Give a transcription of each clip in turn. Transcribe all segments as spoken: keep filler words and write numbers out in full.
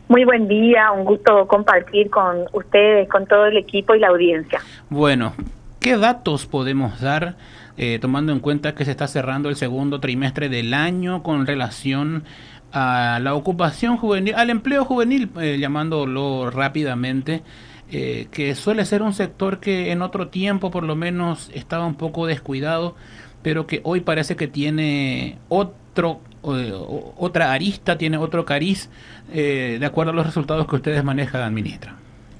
Muy buen día, un gusto compartir con ustedes, con todo el equipo y la audiencia. Bueno, ¿qué datos podemos dar eh, tomando en cuenta que se está cerrando el segundo trimestre del año con relación a la ocupación juvenil, al empleo juvenil, eh, llamándolo rápidamente, eh, que suele ser un sector que en otro tiempo por lo menos estaba un poco descuidado, pero que hoy parece que tiene otro eh, otra arista, tiene otro cariz, eh, de acuerdo a los resultados que ustedes manejan, ministra?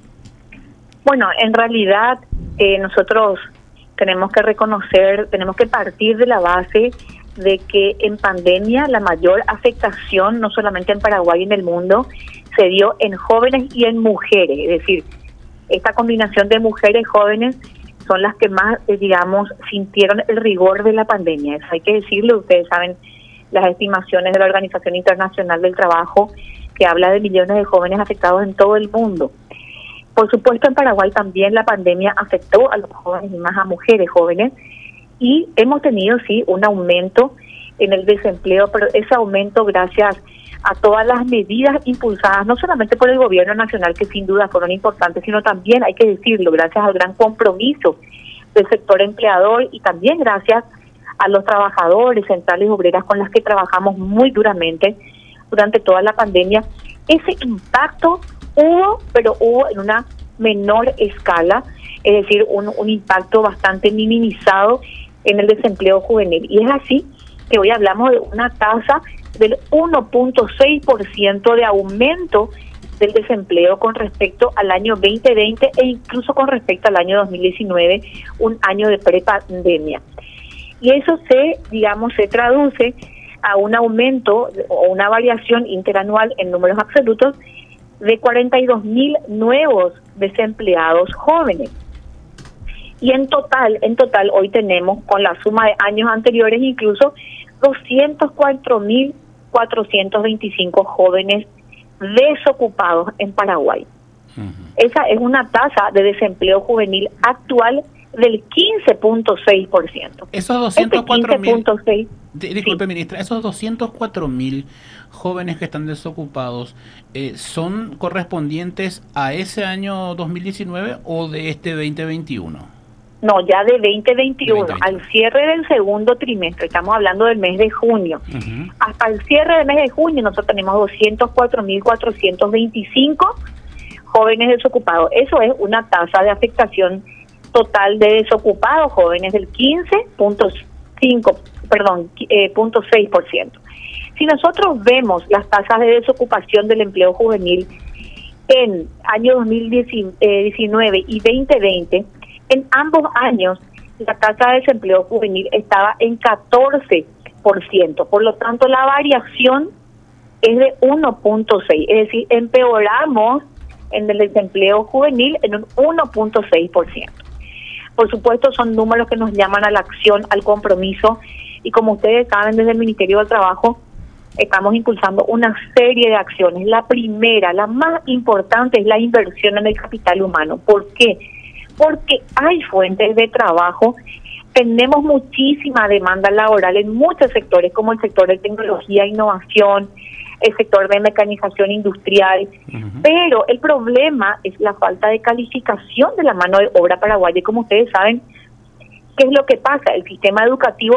Bueno, en realidad eh, nosotros tenemos que reconocer, tenemos que partir de la base de que en pandemia la mayor afectación, no solamente en Paraguay y en el mundo, se dio en jóvenes y en mujeres. Es decir, esta combinación de mujeres y jóvenes son las que más, eh, digamos, sintieron el rigor de la pandemia. Eso hay que decirlo. Ustedes saben las estimaciones de la Organización Internacional del Trabajo, que habla de millones de jóvenes afectados en todo el mundo. Por supuesto, en Paraguay también la pandemia afectó a los jóvenes y más a mujeres jóvenes, y hemos tenido, sí, un aumento en el desempleo, pero ese aumento gracias a todas las medidas impulsadas, no solamente por el gobierno nacional, que sin duda fueron importantes, sino también, hay que decirlo, gracias al gran compromiso del sector empleador y también gracias a los trabajadores, centrales obreras con las que trabajamos muy duramente durante toda la pandemia. Ese impacto hubo, pero hubo en una menor escala, es decir, un, un impacto bastante minimizado en el desempleo juvenil. Y es así que hoy hablamos de una tasa del uno punto seis por ciento de aumento del desempleo con respecto al año veinte veinte e incluso con respecto al año dos mil diecinueve, un año de prepandemia. Y eso se, digamos, se traduce a un aumento o una variación interanual en números absolutos de cuarenta y dos mil nuevos desempleados jóvenes. Y en total, en total hoy tenemos, con la suma de años anteriores, incluso doscientos cuatro mil cuatrocientos veinticinco jóvenes desocupados en Paraguay. Uh-huh. Esa es una tasa de desempleo juvenil actual del quince punto seis por ciento. Esos doscientos cuatro mil, seis, disculpe, sí. ministra, esos doscientos cuatro mil jóvenes que están desocupados, eh, ¿son correspondientes a ese año dos mil diecinueve o de este veinte veintiuno? No, ya de veinte veintiuno, de veinte veintiuno. Al cierre del segundo trimestre, estamos hablando del mes de junio. Uh-huh. Hasta el cierre del mes de junio nosotros tenemos doscientos cuatro mil cuatrocientos veinticinco jóvenes desocupados. Eso es una tasa de afectación total de desocupados jóvenes del quince punto cinco, perdón, eh, punto seis por ciento. Si nosotros vemos las tasas de desocupación del empleo juvenil en año dos mil diecinueve y veinte veinte, en ambos años la tasa de desempleo juvenil estaba en catorce por ciento. Por lo tanto, la variación es de uno punto seis, es decir, empeoramos en el desempleo juvenil en un uno punto seis por ciento. Por supuesto, son números que nos llaman a la acción, al compromiso, y como ustedes saben, desde el Ministerio del Trabajo estamos impulsando una serie de acciones. La primera, la más importante, es la inversión en el capital humano. ¿Por qué? Porque hay fuentes de trabajo, tenemos muchísima demanda laboral en muchos sectores, como el sector de tecnología e innovación, el sector de mecanización industrial, uh-huh. Pero el problema es la falta de calificación de la mano de obra paraguaya. Y como ustedes saben, ¿qué es lo que pasa? El sistema educativo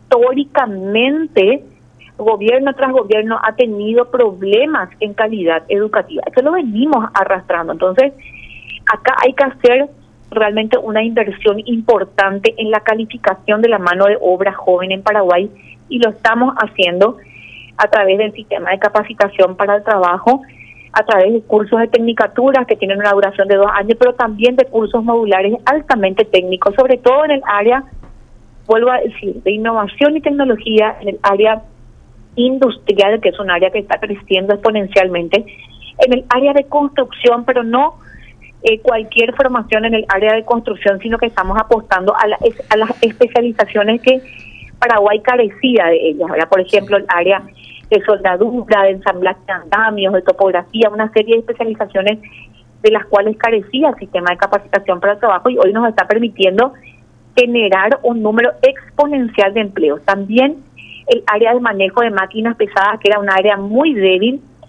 históricamente, gobierno tras gobierno, ha tenido problemas en calidad educativa. Eso lo venimos arrastrando. Entonces, acá hay que hacer realmente una inversión importante en la calificación de la mano de obra joven en Paraguay, y lo estamos haciendo a través del sistema de capacitación para el trabajo, a través de cursos de tecnicaturas que tienen una duración de dos años, pero también de cursos modulares altamente técnicos, sobre todo en el área, vuelvo a decir, de innovación y tecnología, en el área industrial, que es un área que está creciendo exponencialmente, en el área de construcción, pero no eh, cualquier formación en el área de construcción, sino que estamos apostando a, la, a las especializaciones que Paraguay carecía de ellas, ¿verdad? Por ejemplo, el área de soldadura, de ensamblaje de andamios, de topografía, una serie de especializaciones de las cuales carecía el sistema de capacitación para el trabajo, y hoy nos está permitiendo generar un número exponencial de empleos. También el área de manejo de máquinas pesadas, que era un área muy débil,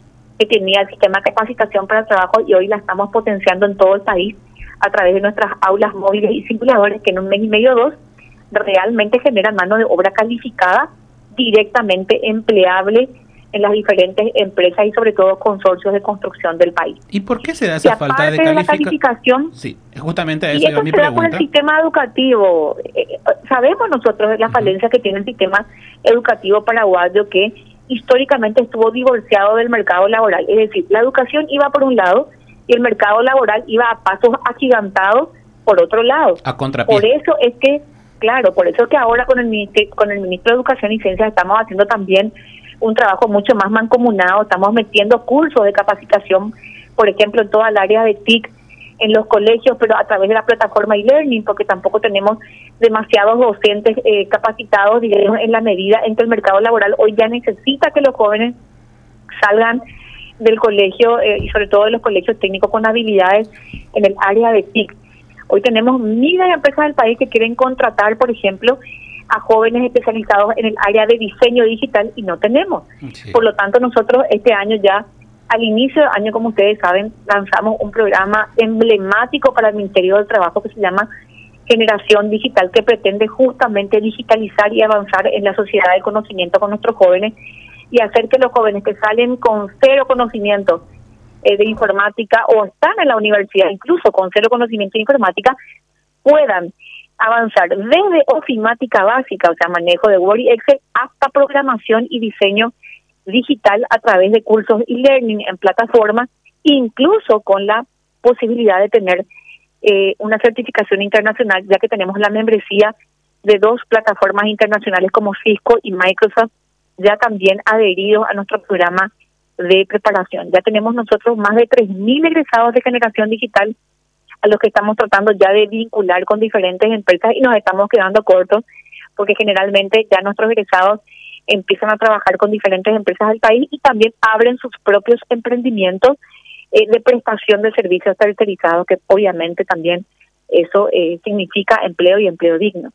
que tenía el sistema de capacitación para el trabajo y hoy la estamos potenciando en todo el país a través de nuestras aulas móviles y simuladores que en un mes y medio o dos realmente generan mano de obra calificada directamente empleable en las diferentes empresas y sobre todo consorcios de construcción del país. ¿Y por qué se da esa falta de, de la calificación? Sí, justamente a eso y eso mi se da pregunta. por el sistema educativo. Eh, sabemos nosotros de la falencia uh-huh. que tiene el sistema educativo paraguayo, que históricamente estuvo divorciado del mercado laboral. Es decir, la educación iba por un lado y el mercado laboral iba a pasos agigantados por otro lado. A contrapié. Por eso es que, claro, por eso es que ahora con el ministro, con el ministro de Educación y Ciencias estamos haciendo también un trabajo mucho más mancomunado, estamos metiendo cursos de capacitación, por ejemplo, en toda el área de T I C, en los colegios, pero a través de la plataforma e-learning, porque tampoco tenemos demasiados docentes eh, capacitados, digamos, en la medida en que el mercado laboral hoy ya necesita que los jóvenes salgan del colegio eh, y sobre todo de los colegios técnicos con habilidades en el área de T I C. Hoy tenemos miles de empresas del país que quieren contratar, por ejemplo, a jóvenes especializados en el área de diseño digital y no tenemos. Sí. Por lo tanto, nosotros este año ya, al inicio del año, como ustedes saben, lanzamos un programa emblemático para el Ministerio del Trabajo que se llama Generación Digital, que pretende justamente digitalizar y avanzar en la sociedad del conocimiento con nuestros jóvenes y hacer que los jóvenes que salen con cero conocimiento eh, de informática o están en la universidad incluso con cero conocimiento de informática puedan avanzar desde ofimática básica, o sea, manejo de Word y Excel, hasta programación y diseño digital a través de cursos e-learning en plataformas, incluso con la posibilidad de tener eh, una certificación internacional, ya que tenemos la membresía de dos plataformas internacionales como Cisco y Microsoft, ya también adheridos a nuestro programa de preparación. Ya tenemos nosotros más de tres mil egresados de generación digital a los que estamos tratando ya de vincular con diferentes empresas y nos estamos quedando cortos porque generalmente ya nuestros egresados empiezan a trabajar con diferentes empresas del país y también abren sus propios emprendimientos eh, de prestación de servicios tercerizados, que obviamente también eso eh, significa empleo y empleo digno.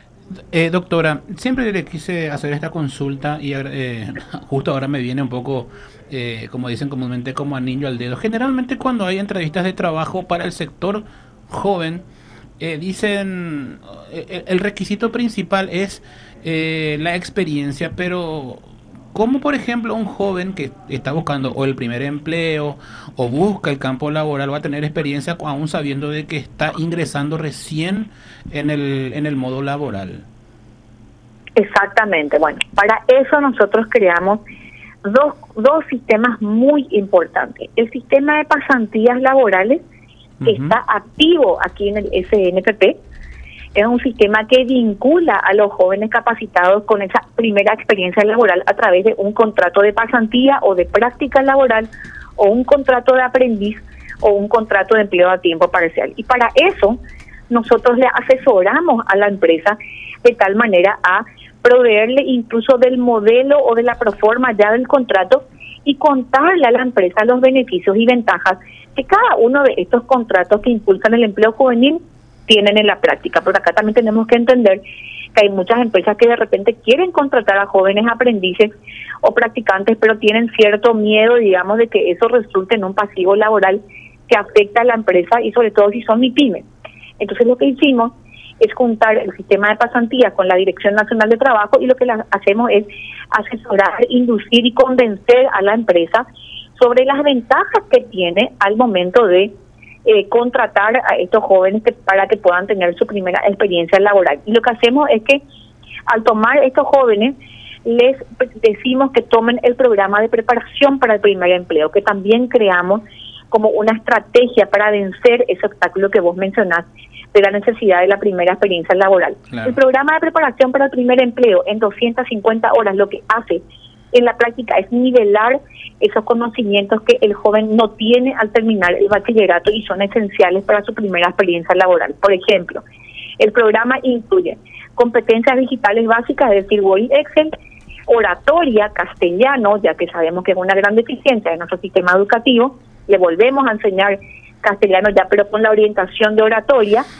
Eh, doctora, siempre le quise hacer esta consulta y eh, justo ahora me viene un poco, eh, como dicen comúnmente, como anillo al dedo. Generalmente cuando hay entrevistas de trabajo para el sector joven, eh, dicen eh, el requisito principal es eh, la experiencia, pero ¿cómo, por ejemplo, un joven que está buscando o el primer empleo o busca el campo laboral va a tener experiencia aún sabiendo de que está ingresando recién en el en el modo laboral? Exactamente. Bueno, para eso nosotros creamos dos, dos sistemas muy importantes. El sistema de pasantías laborales, que uh-huh. está activo aquí en el S N P P, es un sistema que vincula a los jóvenes capacitados con esa primera experiencia laboral a través de un contrato de pasantía o de práctica laboral o un contrato de aprendiz o un contrato de empleo a tiempo parcial. Y para eso nosotros le asesoramos a la empresa de tal manera a proveerle incluso del modelo o de la proforma ya del contrato y contarle a la empresa los beneficios y ventajas que cada uno de estos contratos que impulsan el empleo juvenil tienen en la práctica. Porque acá también tenemos que entender que hay muchas empresas que de repente quieren contratar a jóvenes aprendices o practicantes, pero tienen cierto miedo, digamos, de que eso resulte en un pasivo laboral que afecta a la empresa y sobre todo si son MIPYMES. Entonces lo que hicimos es juntar el sistema de pasantía con la Dirección Nacional de Trabajo y lo que la, hacemos es asesorar, inducir y convencer a la empresa sobre las ventajas que tiene al momento de eh, contratar a estos jóvenes que, para que puedan tener su primera experiencia laboral. Y lo que hacemos es que al tomar estos jóvenes les decimos que tomen el programa de preparación para el primer empleo, que también creamos como una estrategia para vencer ese obstáculo que vos mencionás de la necesidad de la primera experiencia laboral. Claro. El programa de preparación para el primer empleo en doscientas cincuenta horas lo que hace en la práctica es nivelar esos conocimientos que el joven no tiene al terminar el bachillerato y son esenciales para su primera experiencia laboral. Por ejemplo, el programa incluye competencias digitales básicas, es decir, Word y Excel, oratoria, castellano, ya que sabemos que es una gran deficiencia de nuestro sistema educativo, le volvemos a enseñar castellano ya, pero con la orientación de oratoria,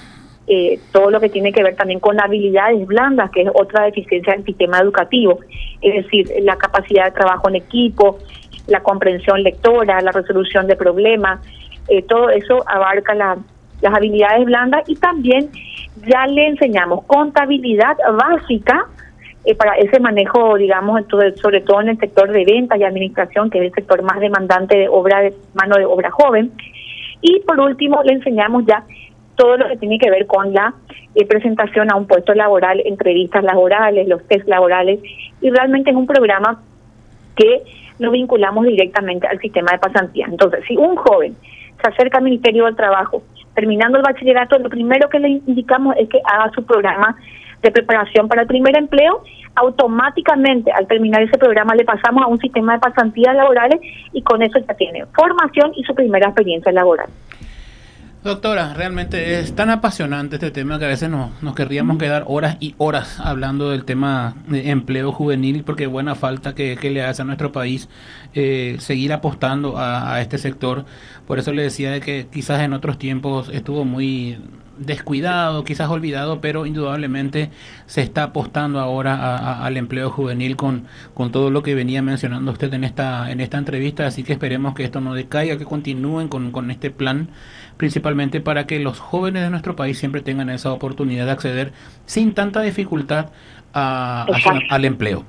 eh, todo lo que tiene que ver también con habilidades blandas, que es otra deficiencia del sistema educativo, es decir, la capacidad de trabajo en equipo, la comprensión lectora, la resolución de problemas, eh, todo eso abarca la, las habilidades blandas, y también ya le enseñamos contabilidad básica eh, para ese manejo, digamos, entonces, sobre todo en el sector de ventas y administración, que es el sector más demandante de obra de mano de obra joven. Y por último le enseñamos ya todo lo que tiene que ver con la eh, presentación a un puesto laboral, entrevistas laborales, los test laborales, y realmente es un programa que lo vinculamos directamente al sistema de pasantía. Entonces, si un joven se acerca al Ministerio del Trabajo, terminando el bachillerato, lo primero que le indicamos es que haga su programa de preparación para el primer empleo. Automáticamente, al terminar ese programa, le pasamos a un sistema de pasantías laborales, y con eso ya tiene formación y su primera experiencia laboral. Doctora, realmente es tan apasionante este tema que a veces nos, nos querríamos quedar horas y horas hablando del tema de empleo juvenil, porque buena falta que, que le hace a nuestro país eh, seguir apostando a, a este sector. Por eso le decía de que quizás en otros tiempos estuvo muy descuidado, quizás olvidado, pero indudablemente se está apostando ahora a, a, al empleo juvenil con, con todo lo que venía mencionando usted en esta en esta entrevista, así que esperemos que esto no decaiga, que continúen con, con este plan, principalmente para que los jóvenes de nuestro país siempre tengan esa oportunidad de acceder sin tanta dificultad a, a su, al empleo.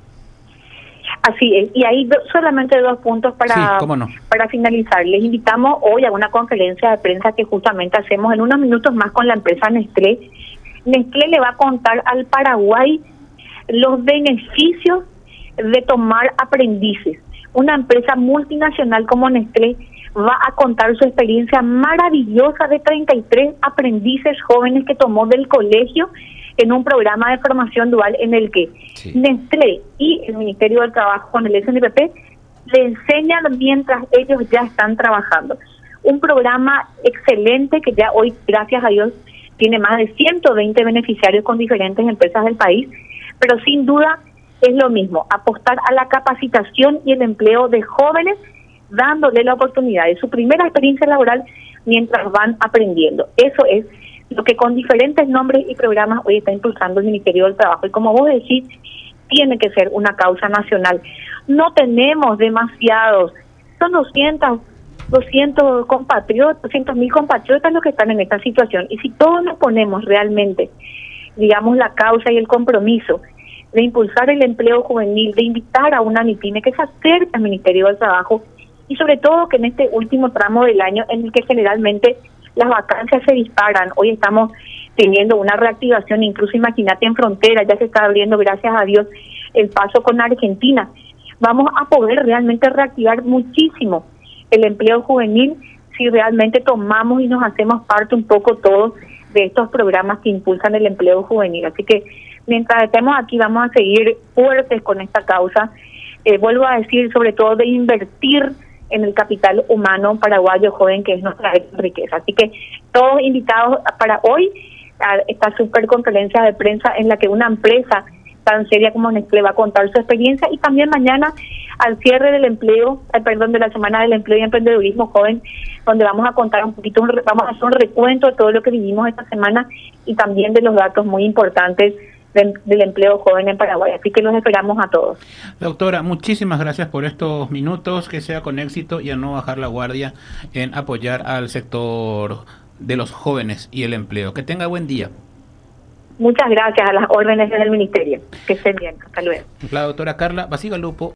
Así es, y ahí solamente dos puntos para, sí, cómo no. para finalizar. Les invitamos hoy a una conferencia de prensa que justamente hacemos en unos minutos más con la empresa Nestlé. Nestlé le va a contar al Paraguay los beneficios de tomar aprendices. Una empresa multinacional como Nestlé va a contar su experiencia maravillosa de treinta y tres aprendices jóvenes que tomó del colegio en un programa de formación dual en el que sí. Nestlé y el Ministerio del Trabajo con el S N P P le enseñan mientras ellos ya están trabajando. Un programa excelente que ya hoy, gracias a Dios, tiene más de ciento veinte beneficiarios con diferentes empresas del país, pero sin duda es lo mismo, apostar a la capacitación y el empleo de jóvenes, dándole la oportunidad de su primera experiencia laboral mientras van aprendiendo. Eso es lo que con diferentes nombres y programas hoy está impulsando el Ministerio del Trabajo. Y como vos decís, tiene que ser una causa nacional. No tenemos demasiados, son doscientos, doscientos compatriotas, doscientos mil compatriotas los que están en esta situación. Y si todos nos ponemos realmente, digamos, la causa y el compromiso de impulsar el empleo juvenil, de invitar a una MIPYME que se acerque al Ministerio del Trabajo, y sobre todo que en este último tramo del año en el que generalmente las vacancias se disparan, hoy estamos teniendo una reactivación, incluso imagínate en frontera, ya se está abriendo, gracias a Dios, el paso con Argentina. Vamos a poder realmente reactivar muchísimo el empleo juvenil si realmente tomamos y nos hacemos parte un poco todos de estos programas que impulsan el empleo juvenil. Así que mientras estemos aquí vamos a seguir fuertes con esta causa. Eh, vuelvo a decir, sobre todo de invertir en el capital humano paraguayo joven, que es nuestra riqueza. Así que todos invitados para hoy a esta super conferencia de prensa en la que una empresa tan seria como Nestlé va a contar su experiencia, y también mañana al cierre del empleo, eh, perdón, de la Semana del Empleo y Emprendedurismo Joven, donde vamos a contar un poquito, un, vamos a hacer un recuento de todo lo que vivimos esta semana y también de los datos muy importantes Del, del empleo joven en Paraguay. Así que los esperamos a todos. Doctora, muchísimas gracias por estos minutos, que sea con éxito y a no bajar la guardia en apoyar al sector de los jóvenes y el empleo. Que tenga buen día. Muchas gracias, a las órdenes del Ministerio. Que estén bien. Hasta luego. La doctora Carla Basigalupo.